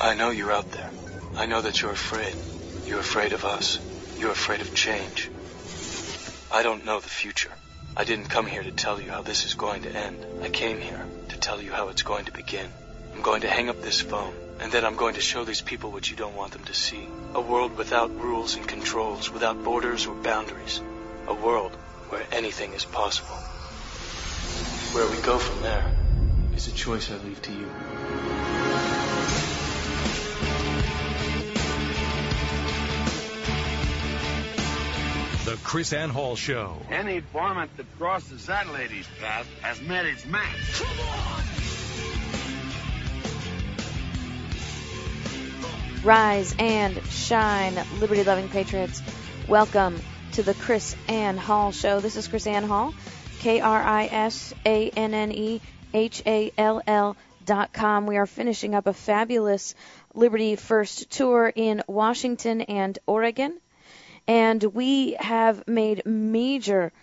I know you're out there. I know that you're afraid. You're afraid of us. You're afraid of change. I don't know the future. I didn't come here to tell you how this is going to end. I came here to tell you how it's going to begin. I'm going to hang up this phone, and then I'm going to show these people what you don't want them to see. A world without rules and controls, without borders or boundaries. A world where anything is possible. Where we go from there is a choice I leave to you. The Chris Ann Hall Show. Any varmint that crosses that lady's path has met its match. Come on! Rise and shine, liberty-loving patriots. Welcome to the Chris Ann Hall Show. This is Chris Ann Hall, KrisAnnehall.com. We are finishing up a fabulous Liberty First tour in Washington and Oregon. And we have made major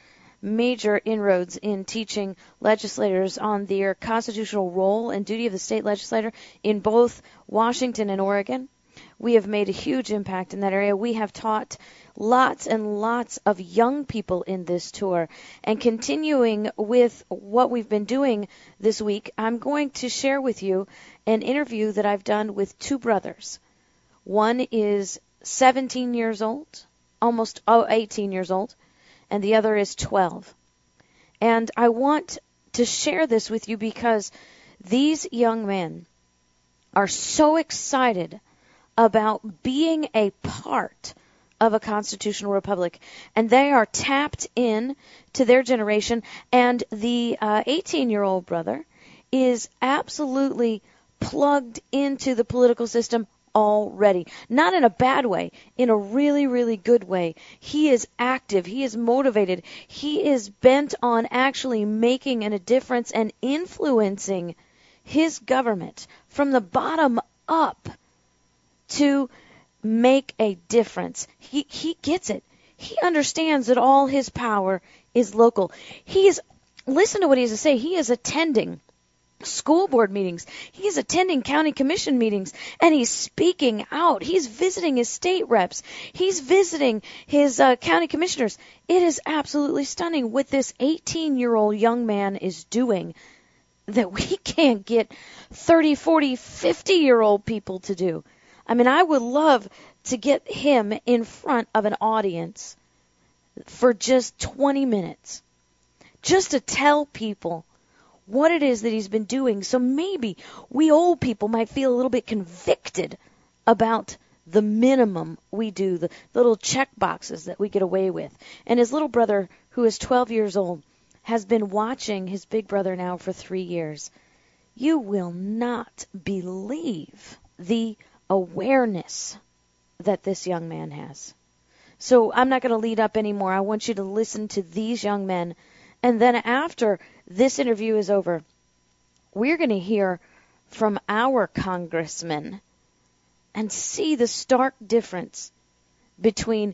inroads in teaching legislators on their constitutional role and duty of the state legislator in both Washington and Oregon. We have made a huge impact in that area. We have taught lots and lots of young people in this tour. And continuing with what we've been doing this week, I'm going to share with you an interview that I've done with two brothers. One is 17 years old. Almost 18 years old, and the other is 12. And I want to share this with you because these young men are so excited about being a part of a constitutional republic, and they are tapped in to their generation, and the 18-year-old brother is absolutely plugged into the political system already. Not in a bad way, in a really, really good way. He is active. He is motivated. He is bent on actually making a difference and influencing his government from the bottom up to make a difference. He gets it. He understands that all his power is local. Listen to what he has to say. He is attending school board meetings. He's attending county commission meetings, and he's speaking out. He's visiting his state reps. He's visiting his county commissioners. It is absolutely stunning what this 18-year-old young man is doing that we can't get 30, 40, 50-year-old people to do. I mean, I would love to get him in front of an audience for just 20 minutes, just to tell people what it is that he's been doing. So maybe we old people might feel a little bit convicted about the minimum we do, the little check boxes that we get away with. And his little brother, who is 12 years old, has been watching his big brother now for 3 years. You will not believe the awareness that this young man has. So I'm not going to lead up anymore. I want you to listen to these young men. And then after this interview is over, we're going to hear from our congressman and see the stark difference between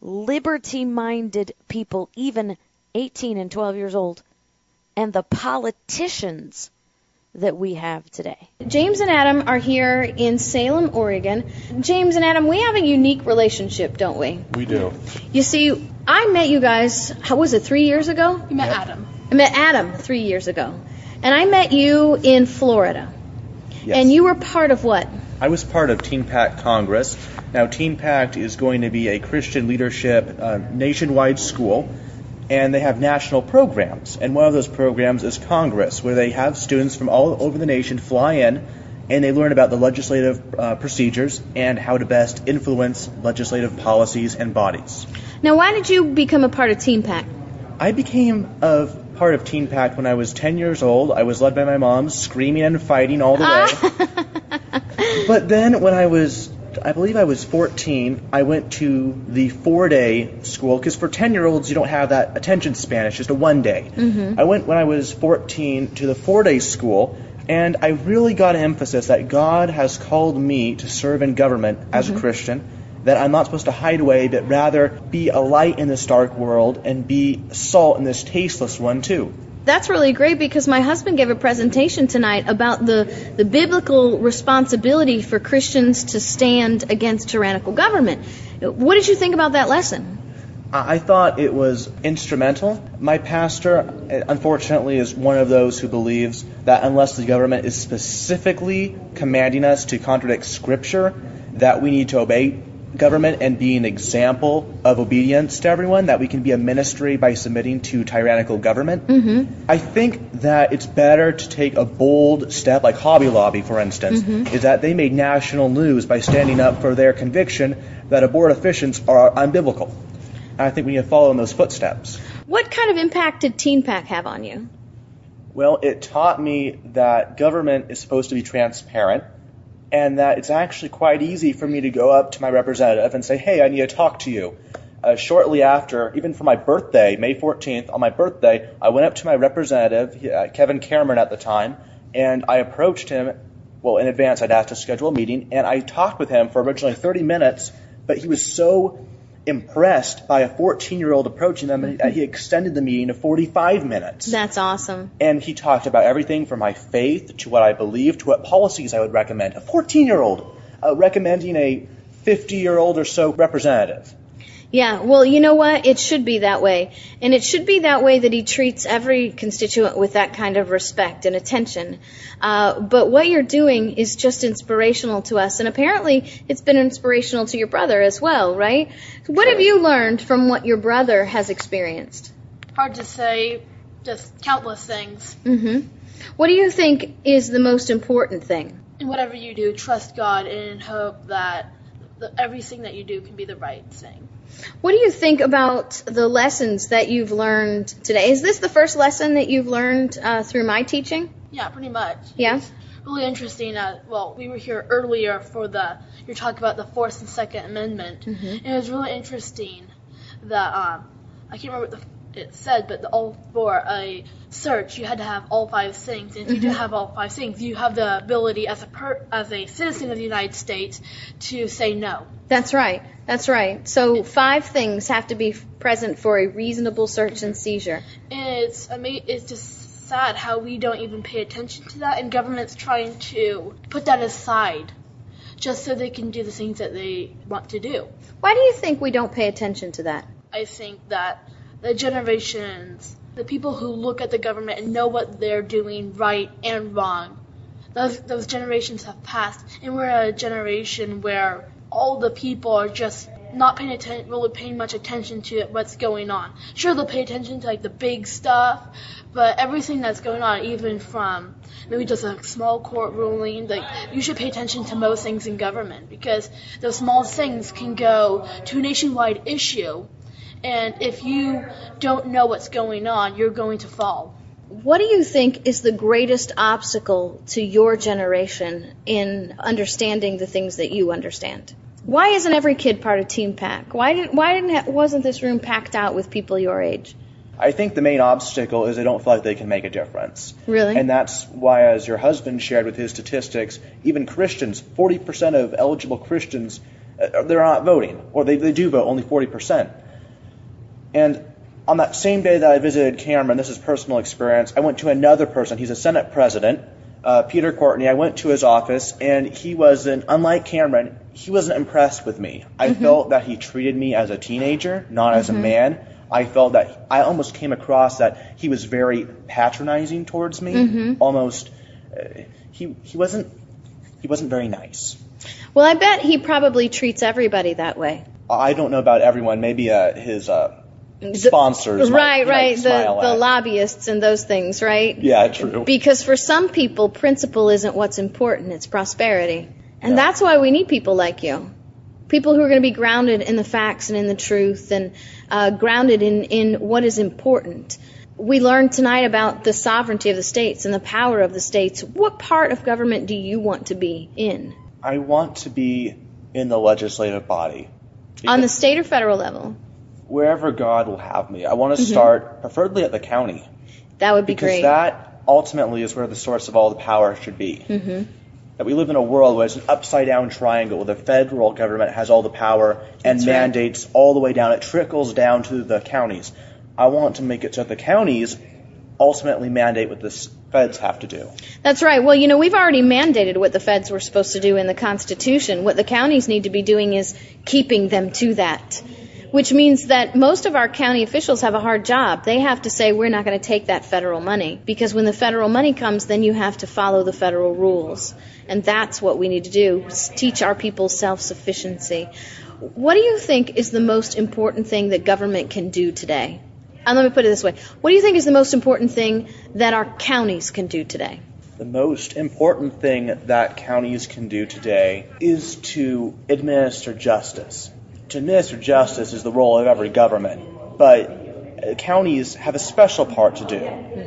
liberty-minded people, even 18 and 12 years old, and the politicians that we have today. James and Adam are here in Salem, Oregon. James and Adam, we have a unique relationship, don't we? We do. You see, I met you guys, how was it, 3 years ago? You met Adam. I met Adam 3 years ago. And I met you in Florida. Yes. And you were part of what? I was part of Teen Pact Congress. Now, Teen Pact is going to be a Christian leadership nationwide school, and they have national programs. And one of those programs is Congress, where they have students from all over the nation fly in, and they learn about the legislative procedures and how to best influence legislative policies and bodies. Now, why did you become a part of Teen Pact? I became a part of Teen Pact when I was 10 years old. I was led by my mom, screaming and fighting all the way. But then when I believe I was 14, I went to the 4-day school, because for 10-year-olds, you don't have that attention span. It's just a 1 day. Mm-hmm. I went when I was 14 to the 4-day school, and I really got an emphasis that God has called me to serve in government as a Christian, that I'm not supposed to hide away, but rather be a light in this dark world and be salt in this tasteless one too. That's really great, because my husband gave a presentation tonight about the biblical responsibility for Christians to stand against tyrannical government. What did you think about that lesson? I thought it was instrumental. My pastor, unfortunately, is one of those who believes that unless the government is specifically commanding us to contradict Scripture, that we need to obey government and be an example of obedience to everyone, that we can be a ministry by submitting to tyrannical government. Mm-hmm. I think that it's better to take a bold step, like Hobby Lobby, for instance, is that they made national news by standing up for their conviction that abortifacients are unbiblical. And I think we need to follow in those footsteps. What kind of impact did Teen Pack have on you? Well, it taught me that government is supposed to be transparent, and that it's actually quite easy for me to go up to my representative and say, hey, I need to talk to you. Shortly after, even for my birthday, May 14th, on my birthday, I went up to my representative, Kevin Cameron at the time, and I approached him. Well, in advance, I'd asked to schedule a meeting, and I talked with him for originally 30 minutes, but he was so impressed by a 14-year-old approaching them that he extended the meeting to 45 minutes. That's awesome. And he talked about everything from my faith to what I believe to what policies I would recommend. A 14-year-old recommending a 50-year-old or so representative. Yeah, well, you know what? It should be that way. And it should be that way that he treats every constituent with that kind of respect and attention. But what you're doing is just inspirational to us. And apparently it's been inspirational to your brother as well, right? What have you learned from what your brother has experienced? Hard to say, just countless things. Mm-hmm. What do you think is the most important thing? In whatever you do, trust God and hope that everything that you do can be the right thing. What do you think about the lessons that you've learned today? Is this the first lesson that you've learned through my teaching? Yeah, pretty much. Yeah? It's really interesting. Well, we were here earlier for you're talking about the Fourth and Second Amendment. Mm-hmm. And it was really interesting that, I can't remember what it said, but for a search, you had to have all 5 things. And if you do have all 5 things, you have the ability as a citizen of the United States to say no. That's right. That's right. So 5 things have to be present for a reasonable search and seizure. And it's just sad how we don't even pay attention to that, and government's trying to put that aside just so they can do the things that they want to do. Why do you think we don't pay attention to that? I think that the generations, the people who look at the government and know what they're doing right and wrong, those generations have passed, and we're a generation where all the people are just not really paying much attention to what's going on. Sure, they'll pay attention to the big stuff, but everything that's going on, even from maybe just a small court ruling, you should pay attention to most things in government, because those small things can go to a nationwide issue, and if you don't know what's going on, you're going to fall. What do you think is the greatest obstacle to your generation in understanding the things that you understand? Why isn't every kid part of Teen Pack? Wasn't this room packed out with people your age? I think the main obstacle is they don't feel like they can make a difference. Really? And that's why, as your husband shared with his statistics, even Christians, 40% of eligible Christians, they're not voting. Or they do vote, only 40%. And on that same day that I visited Cameron, this is personal experience, I went to another person. He's a Senate president, Peter Courtney. I went to his office, and unlike Cameron, he wasn't impressed with me. I felt that he treated me as a teenager, not as a man. I felt that I almost came across that he was very patronizing towards me. Almost, he wasn't very nice. Well, I bet he probably treats everybody that way. I don't know about everyone. Maybe his sponsors. Right. The lobbyists and those things, right? Yeah, true. Because for some people, principle isn't what's important, it's prosperity. And that's why we need people like you. People who are going to be grounded in the facts and in the truth, and grounded in what is important. We learned tonight about the sovereignty of the states and the power of the states. What part of government do you want to be in? I want to be in the legislative body. On the state or federal level? Wherever God will have me. I want to start, preferably at the county. That would be great. Because that ultimately is where the source of all the power should be. That we live in a world where it's an upside-down triangle, where the federal government has all the power and mandates all the way down. It trickles down to the counties. I want to make it so that the counties ultimately mandate what the feds have to do. That's right. Well, we've already mandated what the feds were supposed to do in the Constitution. What the counties need to be doing is keeping them to that, which means that most of our county officials have a hard job. They have to say, we're not going to take that federal money, because when the federal money comes, then you have to follow the federal rules. And that's what we need to do, teach our people self-sufficiency. What do you think is the most important thing that government can do today? And let me put it this way. What do you think is the most important thing that our counties can do today? The most important thing that counties can do today is to administer justice. To administer justice is the role of every government, but counties have a special part to do.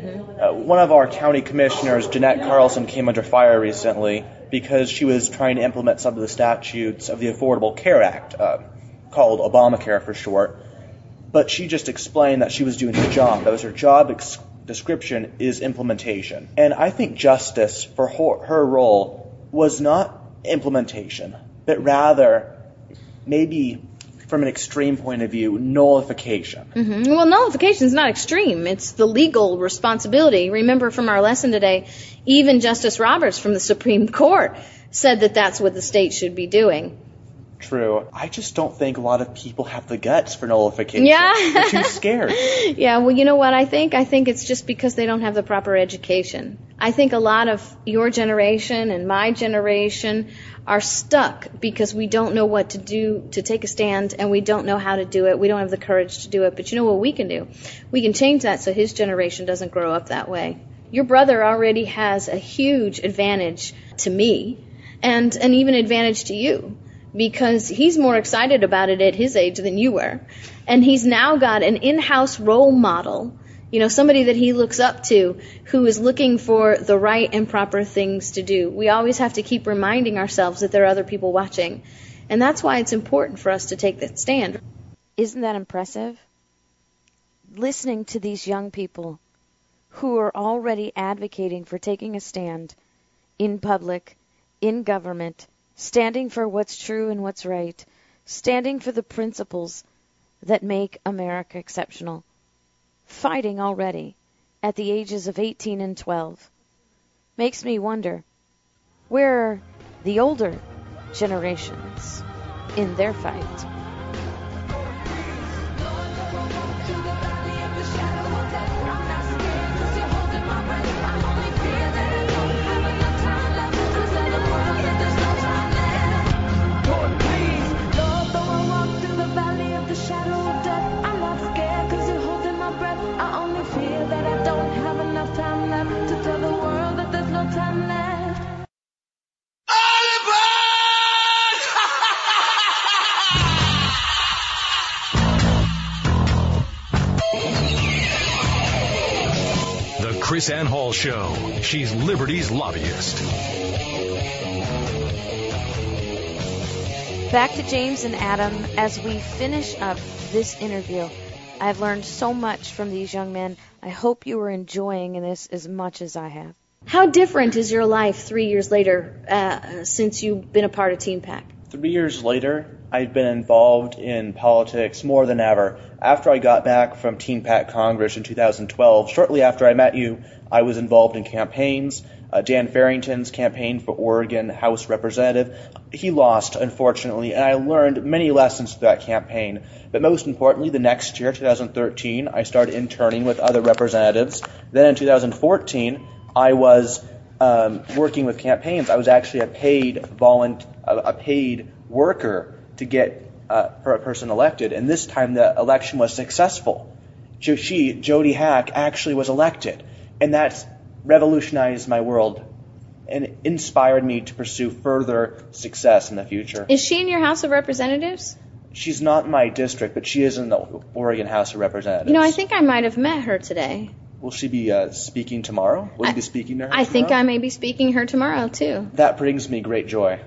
One of our county commissioners, Jeanette Carlson, came under fire recently because she was trying to implement some of the statutes of the Affordable Care Act, called Obamacare for short. But she just explained that she was doing her job. That was her job description, is implementation. And I think justice for her role was not implementation, but rather, maybe from an extreme point of view, nullification. Well, nullification is not extreme. It's the legal responsibility. Remember from our lesson today, even Justice Roberts from the Supreme Court said that that's what the state should be doing. True. I just don't think a lot of people have the guts for nullification. Yeah. They're too scared. Yeah, well, you know what I think? I think it's just because they don't have the proper education. I think a lot of your generation and my generation are stuck because we don't know what to do to take a stand, and we don't know how to do it. We don't have the courage to do it. But you know what we can do? We can change that so his generation doesn't grow up that way. Your brother already has a huge advantage to me, and an even advantage to you, because he's more excited about it at his age than you were. And he's now got an in-house role model, somebody that he looks up to, who is looking for the right and proper things to do. We always have to keep reminding ourselves that there are other people watching. And that's why it's important for us to take that stand. Isn't that impressive? Listening to these young people who are already advocating for taking a stand in public, in government, standing for what's true and what's right, standing for the principles that make America exceptional, fighting already at the ages of 18 and 12. Makes me wonder, where are the older generations in their fight? Chris Ann Hall Show. She's Liberty's lobbyist. Back to James and Adam as we finish up this interview. I've learned so much from these young men. I hope you are enjoying this as much as I have. How different is your life 3 years later since you've been a part of Teen PAC? 3 years later, I've been involved in politics more than ever. After I got back from Teen PAC Congress in 2012, shortly after I met you, I was involved in campaigns. Dan Farrington's campaign for Oregon House Representative. He lost, unfortunately, and I learned many lessons through that campaign. But most importantly, the next year, 2013, I started interning with other representatives. Then in 2014, I was working with campaigns. I was actually a paid worker to get for a person elected, and this time the election was successful. Jody Hack, actually was elected, and that's revolutionized my world and inspired me to pursue further success in the future. Is she in your House of Representatives? She's not in my district, but she is in the Oregon House of Representatives. I think I might have met her today. Will she be speaking tomorrow? Will you be speaking to her tomorrow? I think I may be speaking her tomorrow, too. That brings me great joy.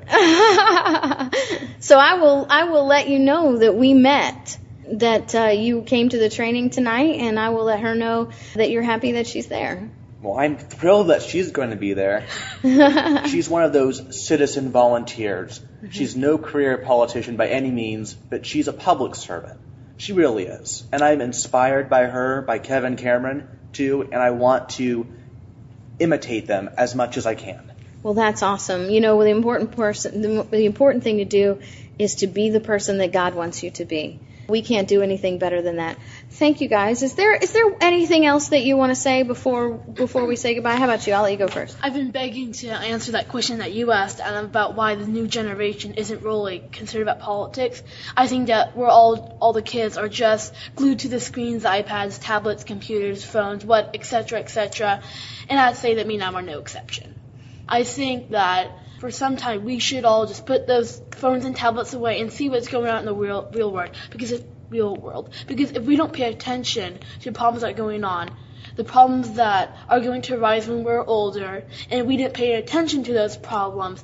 So I will let you know that we met, that you came to the training tonight, and I will let her know that you're happy that she's there. Well, I'm thrilled that she's going to be there. She's one of those citizen volunteers. Mm-hmm. She's no career politician by any means, but she's a public servant. She really is. And I'm inspired by her, by Kevin Cameron, to, and I want to imitate them as much as I can. Well, that's awesome. You know, the important thing to do is to be the person that God wants you to be. We can't do anything better than that. Thank you, guys. Is there anything else that you want to say before we say goodbye? How about you? I'll let you go first. I've been begging to answer that question that you asked, Adam, about why the new generation isn't really concerned about politics. I think that we're all the kids are just glued to the screens, iPads, tablets, computers, phones, etc. And I'd say that me and Adam are no exception. I think that for some time we should all just put those phones and tablets away and see what's going on in the real world. Because if we don't pay attention to problems that are going on, the problems that are going to arise when we're older, and we didn't pay attention to those problems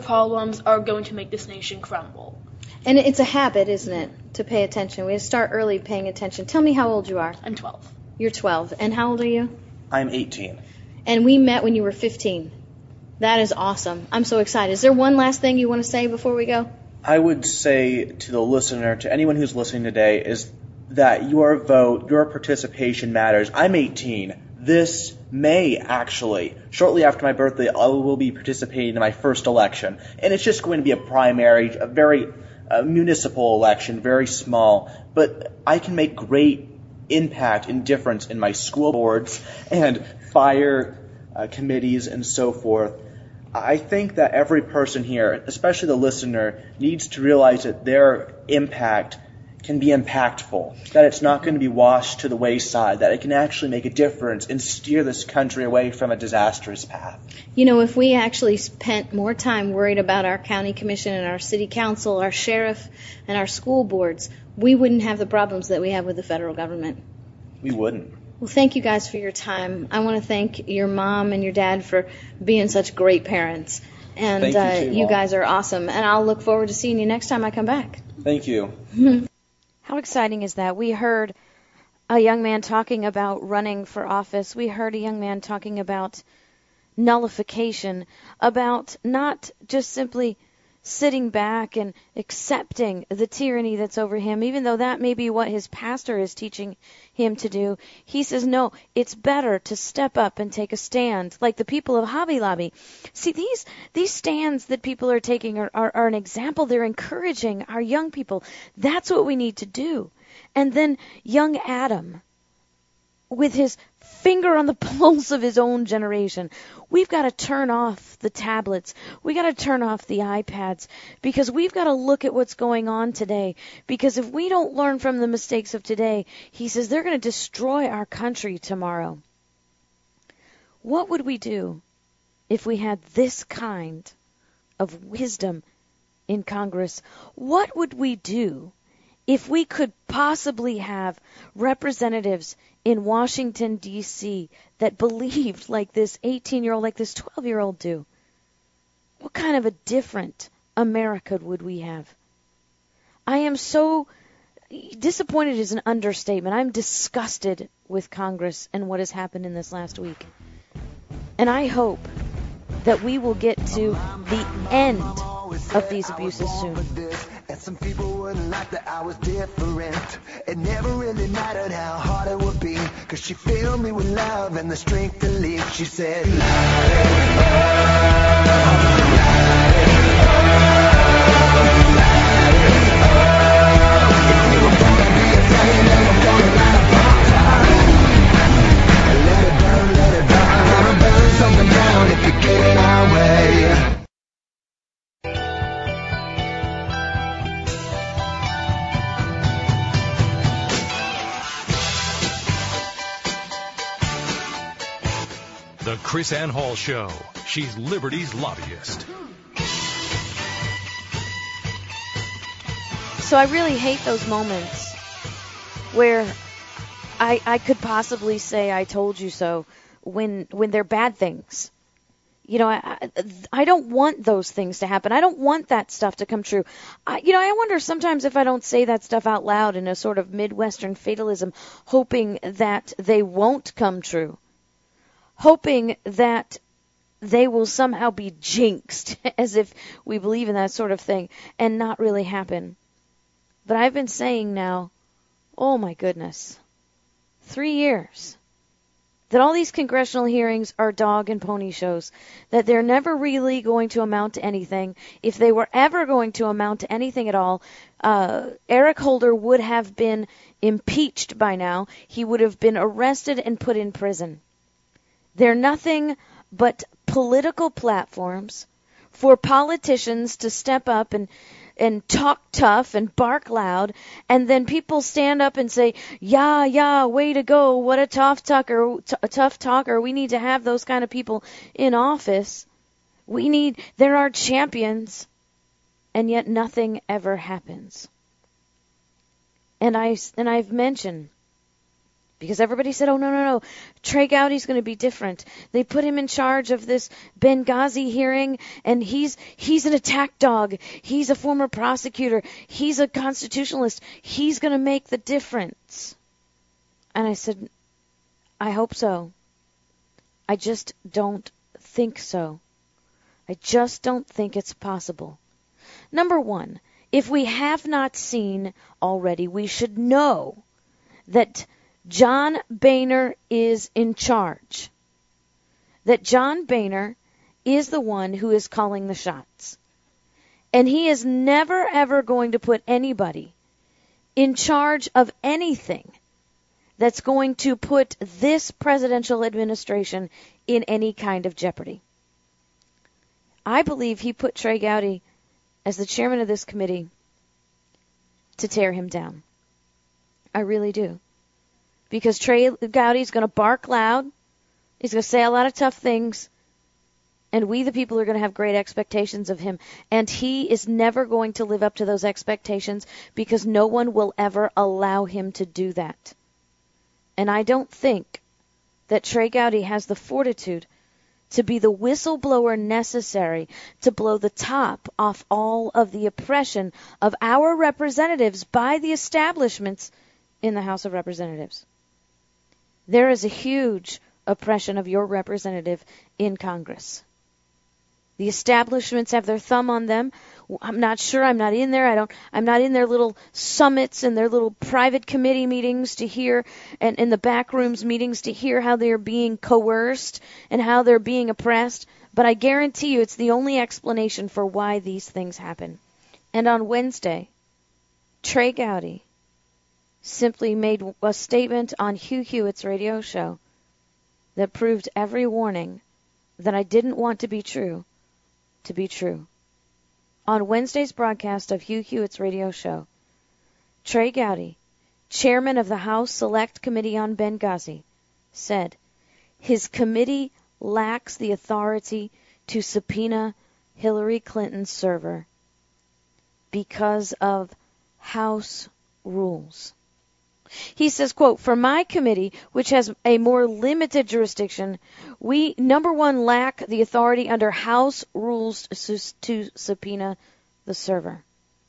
are going to make this nation crumble. And it's a habit, isn't it, to pay attention? We have to start early paying attention. Tell me how old you are. I'm 12. You're 12. And how old are you? I'm 18. And we met when you were 15. That is awesome. I'm so excited. Is there one last thing you want to say before we go? I would say to the listener, to anyone who's listening today, is that your vote, your participation matters. I'm 18. This May, actually, shortly after my birthday, I will be participating in my first election. And it's just going to be a primary, a very municipal election, very small. But I can make great impact and difference in my school boards and fire committees and so forth. I think that every person here, especially the listener, needs to realize that their impact can be impactful, that it's not going to be washed to the wayside, that it can actually make a difference and steer this country away from a disastrous path. You know, if we actually spent more time worried about our county commission and our city council, our sheriff, and our school boards, we wouldn't have the problems that we have with the federal government. We wouldn't. Well, thank you guys for your time. I want to thank your mom and your dad for being such great parents. And Thank you too, you Mom. guys are awesome. And I'll look forward to seeing you next time I come back. Thank you. How exciting is that? We heard a young man talking about running for office. We heard a young man talking about nullification, about not just simply sitting back and accepting the tyranny that's over him, even though that may be what his pastor is teaching him to do. He says, no, it's better to step up and take a stand, like the people of Hobby Lobby. See, these stands that people are taking are an example. They're encouraging our young people. That's what we need to do. And then young Adam, with his finger on the pulse of his own generation. We've got to turn off the tablets. We've got to turn off the iPads because we've got to look at what's going on today. Because if we don't learn from the mistakes of today, he says they're going to destroy our country tomorrow. What would we do if we had this kind of wisdom in Congress? What would we do if we could possibly have representatives in Washington, D.C. that believed like this 18-year-old, like this 12-year-old do? What kind of a different America would we have? I am so disappointed is an understatement. I'm disgusted with Congress and what has happened in this last week. And I hope that we will get to the end of these abuses soon. And some people wouldn't like that I was different. It never really mattered how hard it would be, 'cause she filled me with love and the strength to leave. She said, let it burn something down if you get in our way. The Chris Ann Hall Show. She's Liberty's lobbyist. So I really hate those moments where I could possibly say I told you so when they're bad things. You know, I don't want those things to happen. I don't want that stuff to come true. I wonder sometimes if I don't say that stuff out loud in a sort of Midwestern fatalism, hoping that they won't come true. Hoping that they will somehow be jinxed, as if we believe in that sort of thing, and not really happen. But I've been saying now, oh my goodness, 3 years. that all these congressional hearings are dog and pony shows, that they're never really going to amount to anything. If they were ever going to amount to anything at all, Eric Holder would have been impeached by now. He would have been arrested and put in prison. They're nothing but political platforms for politicians to step up and talk tough and bark loud, and then people stand up and say, yeah, way to go, what a tough talker. We need to have those kind of people in office. There are champions, and yet nothing ever happens. And I've mentioned, because everybody said, oh, no, Trey Gowdy's going to be different. They put him in charge of this Benghazi hearing, and he's an attack dog. He's a former prosecutor. He's a constitutionalist. He's going to make the difference. And I said, I hope so. I just don't think so. I just don't think it's possible. Number one, if we have not seen already, we should know that John Boehner is in charge. That John Boehner is the one who is calling the shots. And he is never, ever going to put anybody in charge of anything that's going to put this presidential administration in any kind of jeopardy. I believe he put Trey Gowdy as the chairman of this committee to tear him down. I really do. Because Trey Gowdy's going to bark loud. He's going to say a lot of tough things. And we, the people, are going to have great expectations of him. And he is never going to live up to those expectations because no one will ever allow him to do that. And I don't think that Trey Gowdy has the fortitude to be the whistleblower necessary to blow the top off all of the oppression of our representatives by the establishments in the House of Representatives. There is a huge oppression of your representative in Congress. The establishments have their thumb on them. I'm not sure. I'm not in there. I'm not in their little summits and their little private committee meetings to hear, and in the back rooms meetings to hear how they're being coerced and how they're being oppressed. But I guarantee you it's the only explanation for why these things happen. And on Wednesday, Trey Gowdy simply made a statement on Hugh Hewitt's radio show that proved every warning that I didn't want to be true to be true. On Wednesday's broadcast of Hugh Hewitt's radio show, Trey Gowdy, chairman of the House Select Committee on Benghazi, said his committee lacks the authority to subpoena Hillary Clinton's server because of House rules. He says, quote, for my committee, which has a more limited jurisdiction, we, number one, lack the authority under House rules to subpoena the server.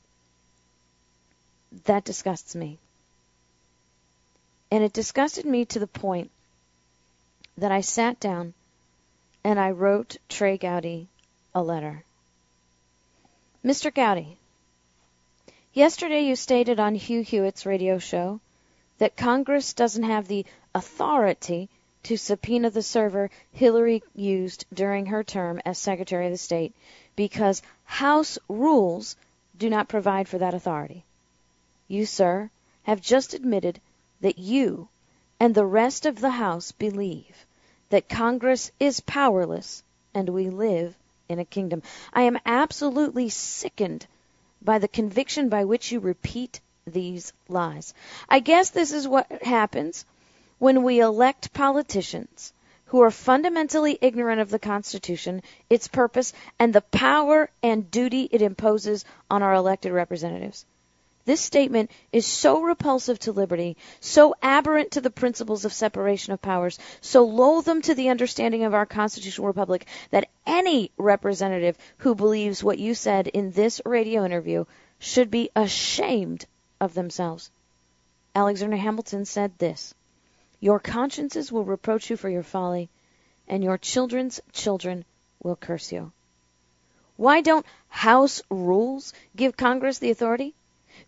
That disgusts me. And it disgusted me to the point that I sat down and I wrote Trey Gowdy a letter. Mr. Gowdy, yesterday you stated on Hugh Hewitt's radio show that Congress doesn't have the authority to subpoena the server Hillary used during her term as Secretary of the State because House rules do not provide for that authority. You, sir, have just admitted that you and the rest of the House believe that Congress is powerless and we live in a kingdom. I am absolutely sickened by the conviction by which you repeat these lies. I guess this is what happens when we elect politicians who are fundamentally ignorant of the Constitution, its purpose, and the power and duty it imposes on our elected representatives. This statement is so repulsive to liberty, so aberrant to the principles of separation of powers, so loathsome to the understanding of our constitutional republic that any representative who believes what you said in this radio interview should be ashamed of themselves. Alexander Hamilton said this, your consciences will reproach you for your folly, and your children's children will curse you. Why don't House rules give Congress the authority?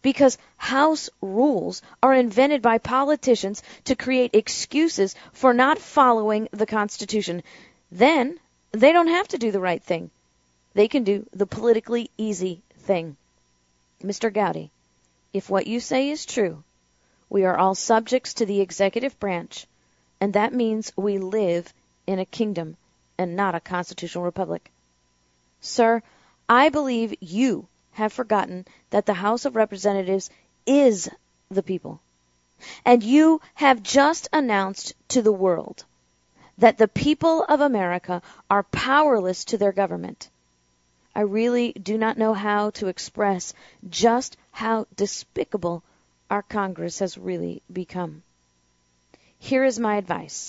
because house rules are invented by politicians to create excuses for not following the Constitution. Then they don't have to do the right thing. They can do the politically easy thing. Mr. Gowdy, if what you say is true, we are all subjects to the executive branch, and that means we live in a kingdom and not a constitutional republic. Sir, I believe you have forgotten that the House of Representatives is the people. And you have just announced to the world that the people of America are powerless to their government. I really do not know how to express just how despicable our Congress has really become. Here is my advice.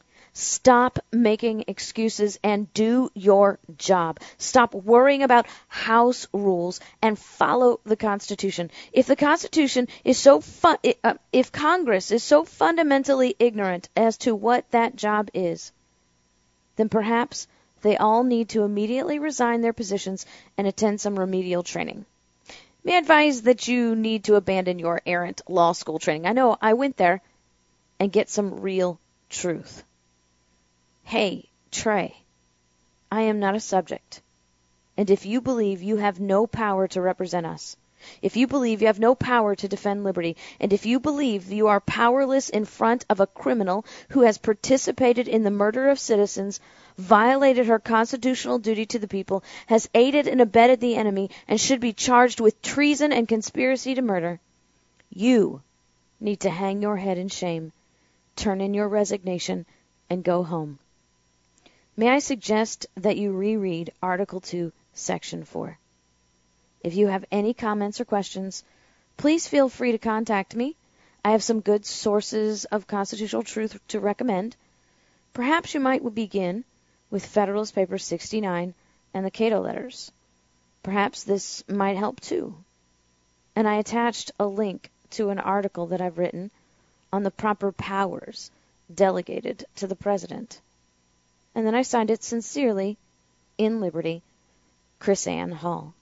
Stop making excuses and do your job. Stop worrying about house rules and follow the Constitution. If the Constitution is if Congress is so fundamentally ignorant as to what that job is, then perhaps they all need to immediately resign their positions and attend some remedial training. May I advise that you need to abandon your errant law school training. I know I went there, and get some real truth. Hey, Trey, I am not a subject. And if you believe you have no power to represent us, if you believe you have no power to defend liberty, and if you believe you are powerless in front of a criminal who has participated in the murder of citizens, violated her constitutional duty to the people, has aided and abetted the enemy, and should be charged with treason and conspiracy to murder, you need to hang your head in shame, turn in your resignation, and go home. May I suggest that you reread Article 2, Section 4. If you have any comments or questions, please feel free to contact me. I have some good sources of constitutional truth to recommend. Perhaps you might begin with Federalist Paper 69 and the Cato Letters. Perhaps this might help too. And I attached a link to an article that I've written on the proper powers delegated to the President. And then I signed it sincerely, in Liberty, KrisAnne Hall.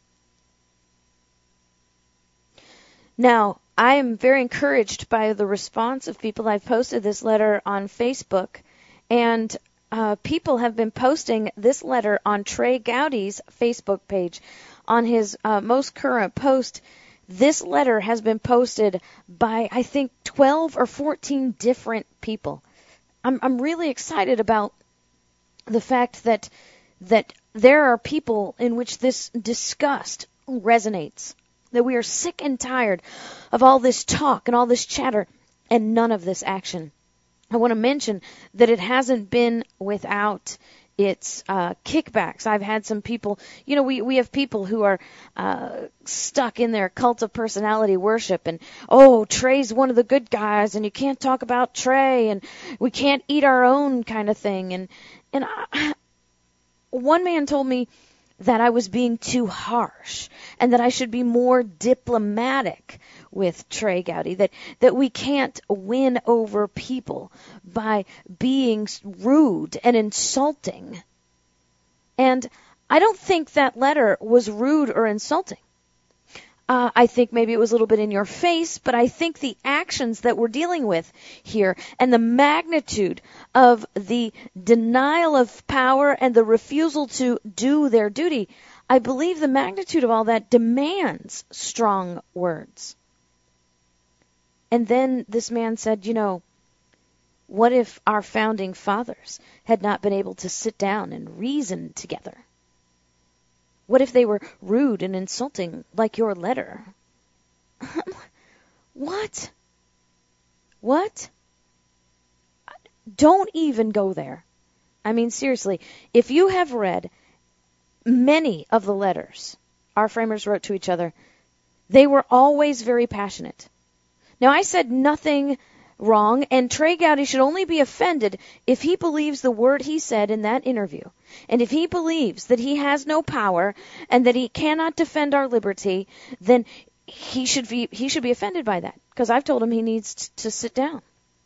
Now, I am very encouraged by the response of people. I've posted this letter on Facebook, and people have been posting this letter on Trey Gowdy's Facebook page. On his most current post, this letter has been posted by, I think, 12 or 14 different people. I'm really excited about the fact that there are people in which this disgust resonates, that we are sick and tired of all this talk and all this chatter and none of this action. I want to mention that it hasn't been without its kickbacks. I've had some people, we have people who are stuck in their cult of personality worship, and, oh, Trey's one of the good guys, and you can't talk about Trey, and we can't eat our own kind of thing. And one man told me that I was being too harsh and that I should be more diplomatic with Trey Gowdy, that we can't win over people by being rude and insulting. And I don't think that letter was rude or insulting. I think maybe it was a little bit in your face, but I think the actions that we're dealing with here and the magnitude of the denial of power and the refusal to do their duty, I believe the magnitude of all that demands strong words. And then this man said, what if our founding fathers had not been able to sit down and reason together? What if they were rude and insulting like your letter? What? Don't even go there. I mean, seriously, if you have read many of the letters our framers wrote to each other, they were always very passionate. Now, I said nothing wrong, and Trey Gowdy should only be offended if he believes the word he said in that interview. And if he believes that he has no power and that he cannot defend our liberty, then he should be offended by that, because I've told him he needs to sit down.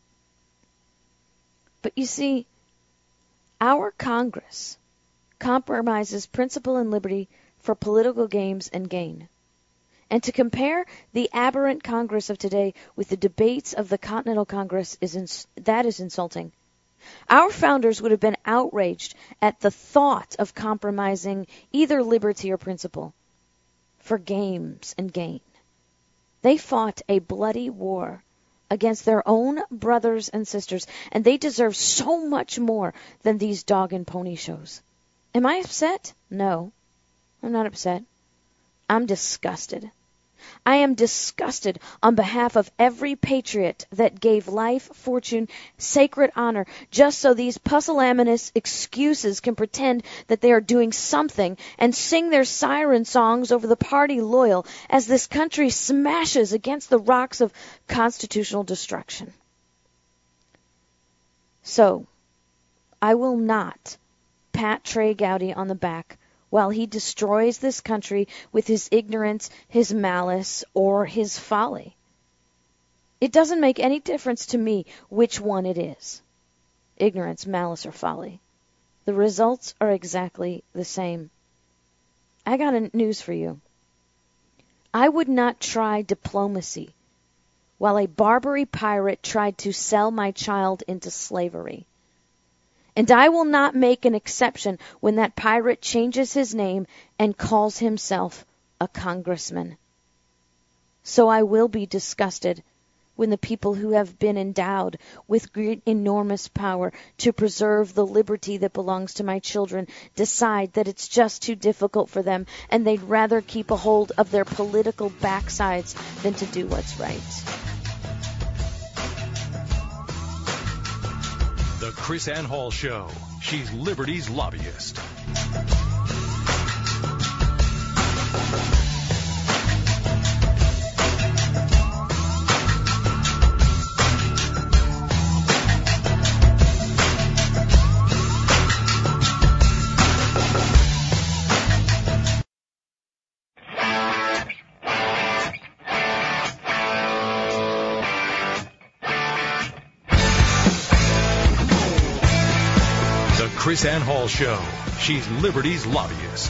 But you see, our Congress compromises principle and liberty for political games and gain. And to compare the aberrant Congress of today with the debates of the Continental Congress is insulting. Our founders would have been outraged at the thought of compromising either liberty or principle for games and gain. They fought a bloody war against their own brothers and sisters, and they deserve so much more than these dog and pony shows. Am I upset? No, I'm not upset. I'm disgusted. I am disgusted on behalf of every patriot that gave life, fortune, sacred honor, just so these pusillanimous excuses can pretend that they are doing something and sing their siren songs over the party loyal as this country smashes against the rocks of constitutional destruction. So, I will not pat Trey Gowdy on the back while he destroys this country with his ignorance, his malice, or his folly. It doesn't make any difference to me which one it is, ignorance, malice, or folly. The results are exactly the same. I got news for you. I would not try diplomacy while a Barbary pirate tried to sell my child into slavery. And I will not make an exception when that pirate changes his name and calls himself a congressman. So I will be disgusted when the people who have been endowed with great, enormous power to preserve the liberty that belongs to my children decide that it's just too difficult for them and they'd rather keep a hold of their political backsides than to do what's right. The Chris Ann Hall Show. She's Liberty's lobbyist. Chris Ann Hall Show. She's Liberty's lobbyist.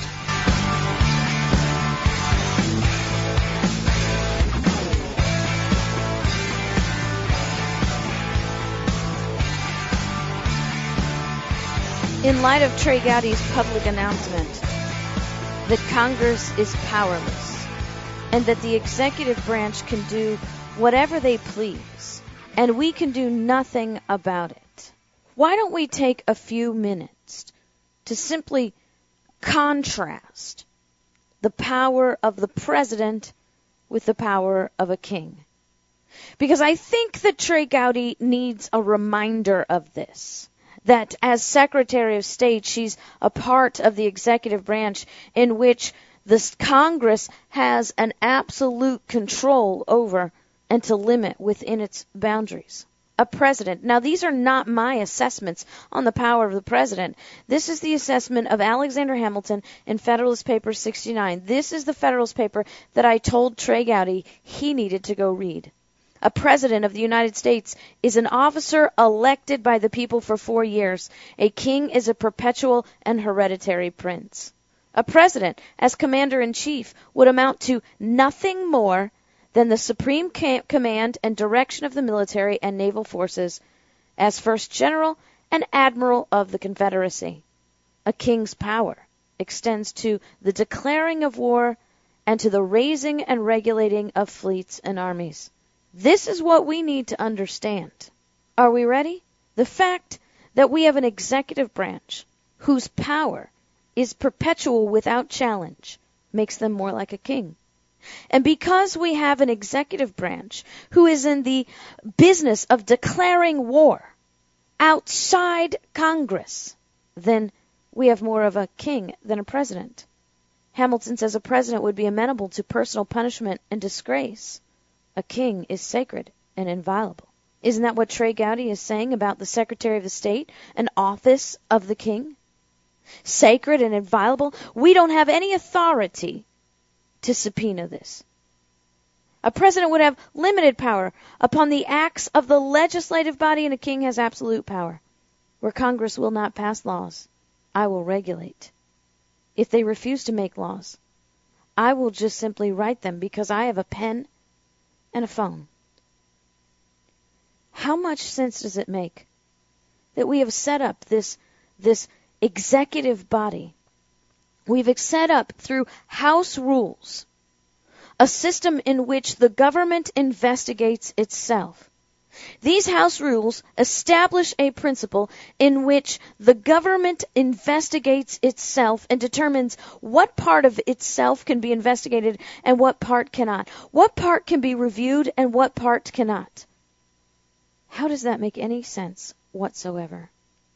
In light of Trey Gowdy's public announcement that Congress is powerless and that the executive branch can do whatever they please and we can do nothing about it, why don't we take a few minutes to simply contrast the power of the president with the power of a king? Because I think that Trey Gowdy needs a reminder of this, that as Secretary of State, she's a part of the executive branch in which the Congress has an absolute control over and to limit within its boundaries. A president. Now, these are not my assessments on the power of the president. This is the assessment of Alexander Hamilton in Federalist Paper 69. This is the Federalist Paper that I told Trey Gowdy he needed to go read. A president of the United States is an officer elected by the people for 4 years. A king is a perpetual and hereditary prince. A president, as commander-in-chief, would amount to nothing more than the supreme command and direction of the military and naval forces as first general and admiral of the Confederacy. A king's power extends to the declaring of war and to the raising and regulating of fleets and armies. This is what we need to understand. Are we ready? The fact that we have an executive branch whose power is perpetual without challenge makes them more like a king. And because we have an executive branch who is in the business of declaring war outside Congress, then we have more of a king than a president. Hamilton says a president would be amenable to personal punishment and disgrace. A king is sacred and inviolable. Isn't that what Trey Gowdy is saying about the Secretary of the State, an office of the king? Sacred and inviolable? We don't have any authority to subpoena this. A president would have limited power upon the acts of the legislative body, and a king has absolute power. Where Congress will not pass laws, I will regulate. If they refuse to make laws, I will just simply write them because I have a pen and a phone. How much sense does it make that we have set up this executive body? We've set up through House rules a system in which the government investigates itself. These House rules establish a principle in which the government investigates itself and determines what part of itself can be investigated and what part cannot. What part can be reviewed and what part cannot. How does that make any sense whatsoever?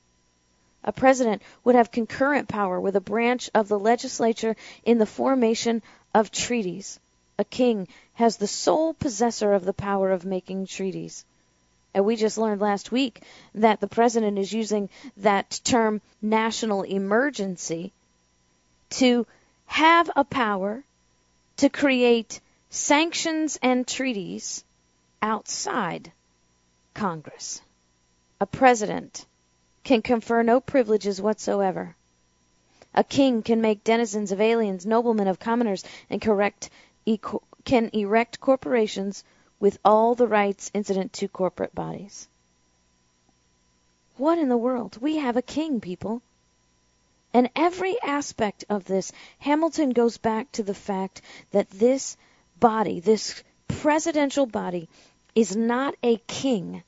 A president would have concurrent power with a branch of the legislature in the formation of treaties. A king has the sole possessor of the power of making treaties. And we just learned last week that the president is using that term national emergency to have a power to create sanctions and treaties outside Congress. A president can confer no privileges whatsoever. A king can make denizens of aliens, noblemen of commoners, and can erect corporations with all the rights incident to corporate bodies. What in the world? We have a king, people. And every aspect of this, Hamilton goes back to the fact that this body, this presidential body, is not a king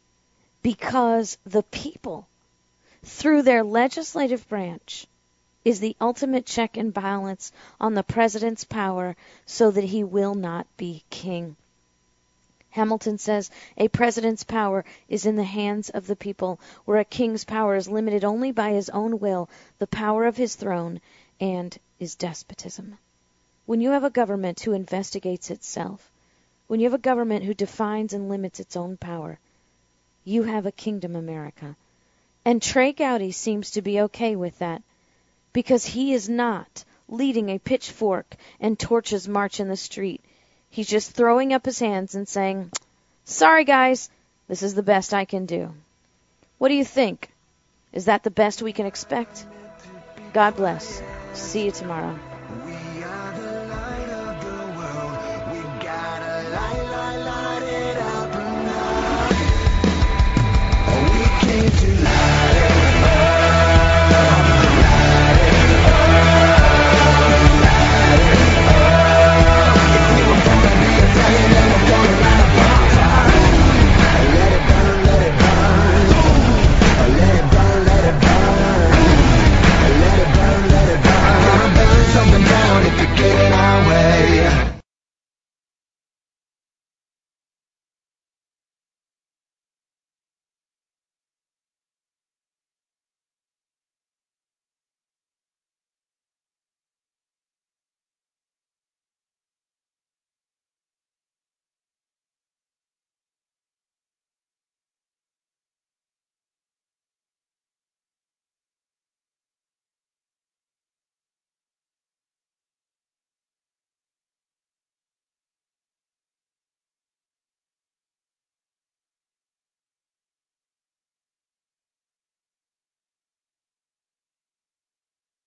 because the people, through their legislative branch, is the ultimate check and balance on the president's power so that he will not be king. Hamilton says a president's power is in the hands of the people, where a king's power is limited only by his own will, the power of his throne, and is despotism. When you have a government who investigates itself, when you have a government who defines and limits its own power, you have a kingdom America. And Trey Gowdy seems to be okay with that, because he is not leading a pitchfork and torches march in the street. He's just throwing up his hands and saying, sorry guys, this is the best I can do. What do you think? Is that the best we can expect? God bless. See you tomorrow. We are the light of the world. We gotta light it up now. We came to light.